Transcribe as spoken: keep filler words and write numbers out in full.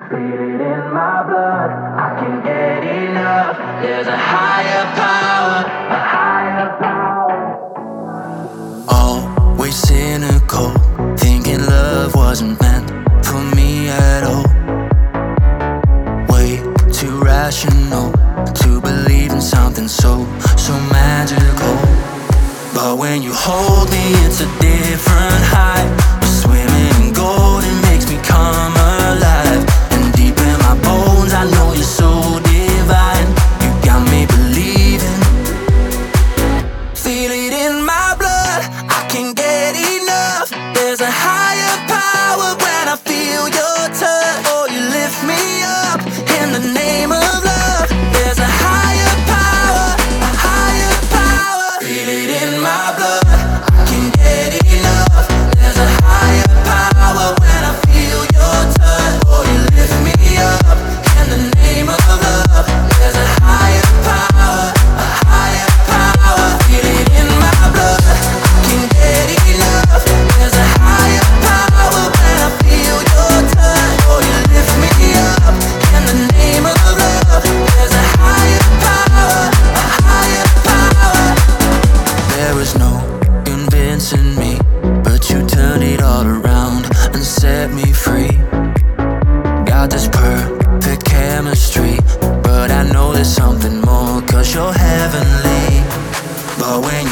Feel it in my blood, I can't get enough. There's a higher power, a higher power. Always cynical, thinking love wasn't meant for me at all. Way too rational to believe in something so, so magical. But when you hold me, it's a different high. We're swimming in gold, it makes me come alive. And deep in my bones, I know you're so divine. You got me believing. Feel it in my blood, I can't get enough. There's a higher power when I feel your touch. Oh, you lift me up in the name of love. There's a higher power, a higher power. Feel it in my blood, I can't get enough. There's a higher power when I feel your touch. Oh, you lift me up in the name of love. There's a higher power, a higher power. Feel it in my blood, I can't get enough. There's a higher power when I feel your touch. Oh, you lift me up in the name of love. There's a higher power, a higher power. There was no convincing me, but you turned it all around and set me free. Got this perfect chemistry, but I know there's something more, cause you're heavenly. But when